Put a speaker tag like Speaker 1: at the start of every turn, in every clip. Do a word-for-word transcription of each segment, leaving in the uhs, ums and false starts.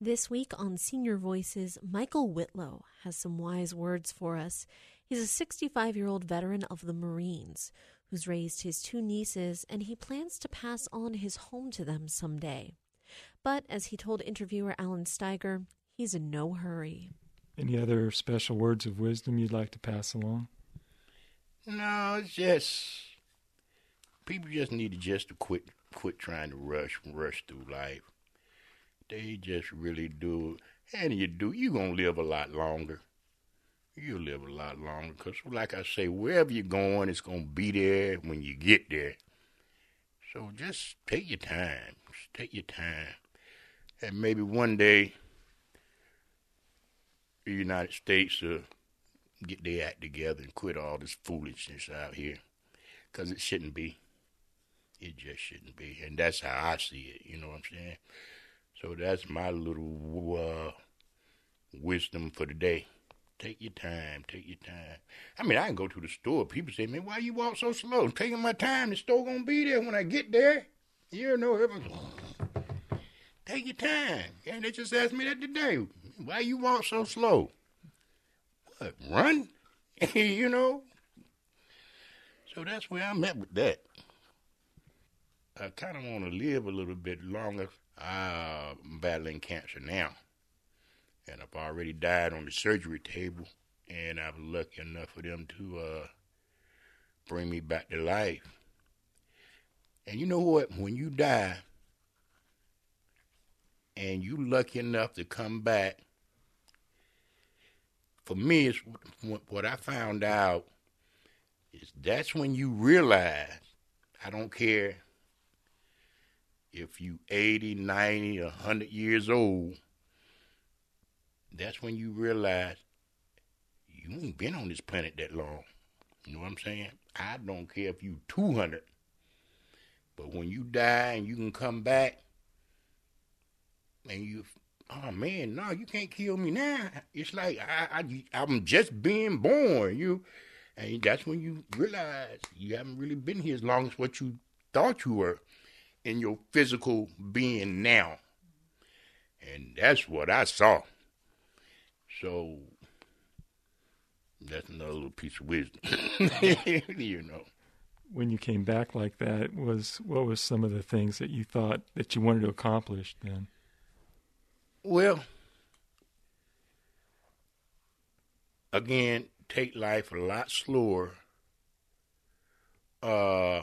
Speaker 1: This week on Senior Voices, Michael Whitlow has some wise words for us. He's a sixty-five-year-old veteran of the Marines who's raised his two nieces, and he plans to pass on his home to them someday. But as he told interviewer Alan Steiger, he's in no hurry.
Speaker 2: Any other special words of wisdom you'd like to pass along?
Speaker 3: No, it's just people just need to just to quit quit trying to rush rush through life. They just really do. And you do, you're going to live a lot longer. You'll live a lot longer because, like I say, wherever you're going, it's going to be there when you get there. So just take your time. Just take your time. And maybe one day the United States will get their act together and quit all this foolishness out here because it shouldn't be. It just shouldn't be. And that's how I see it, you know what I'm saying? So that's my little uh, wisdom for the day. Take your time. Take your time. I mean, I can go to the store. People say, man, why you walk so slow? I'm taking my time. The store going to be there when I get there. You know, take your time. And they just asked me that today. Why you walk so slow? What, run? You know? So that's where I'm at with that. I kind of want to live a little bit longer. I'm battling cancer now, and I've already died on the surgery table, and I was lucky enough for them to uh, bring me back to life. And you know what? When you die, and you lucky enough to come back, for me, it's what I found out is that's when you realize, I don't care if you eighty, ninety, one hundred years old, that's when you realize you ain't been on this planet that long. You know what I'm saying? I don't care if you two hundred. But when you die and you can come back, and you, oh man, no, you can't kill me now. It's like I, I, I'm just being born. You, and that's when you realize you haven't really been here as long as what you thought you were in your physical being now. And that's what I saw. So that's another little piece of wisdom. You know.
Speaker 2: When you came back like that, was what was some of the things that you thought that you wanted to accomplish then?
Speaker 3: Well, again, take life a lot slower. Uh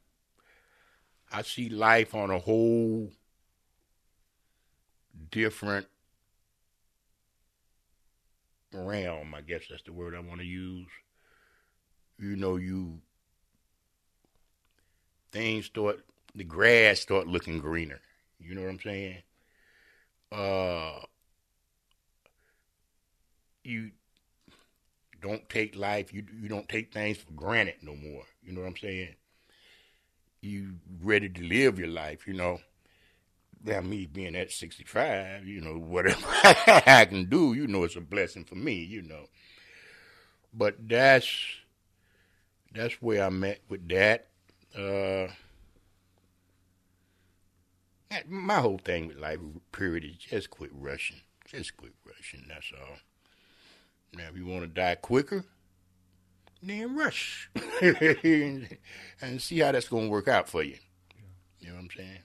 Speaker 3: I see life on a whole different realm, I guess that's the word I want to use. You know, you, things start, the grass start looking greener. You know what I'm saying? Uh, you don't take life, you you don't take things for granted no more. You know what I'm saying? You ready to live your life, you know. Now, me being at sixty-five, you know, whatever I can do, you know, it's a blessing for me, you know. But that's that's where I'm at with that. Uh, my whole thing with life, period, is just quit rushing. Just quit rushing, that's all. Now, if you want to die quicker, then rush and see how that's going to work out for you. You know what I'm saying?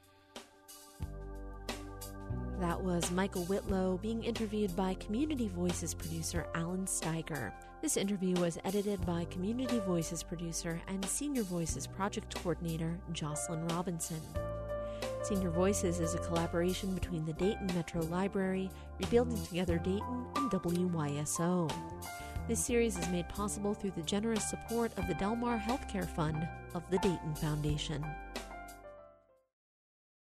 Speaker 1: That was Michael Whitlow being interviewed by Community Voices producer Alan Steiger. This interview was edited by Community Voices producer and Senior Voices project coordinator Jocelyn Robinson. Senior Voices is a collaboration between the Dayton Metro Library, Rebuilding Together Dayton, and W Y S O. This series is made possible through the generous support of the Del Mar Healthcare Fund of the Dayton Foundation.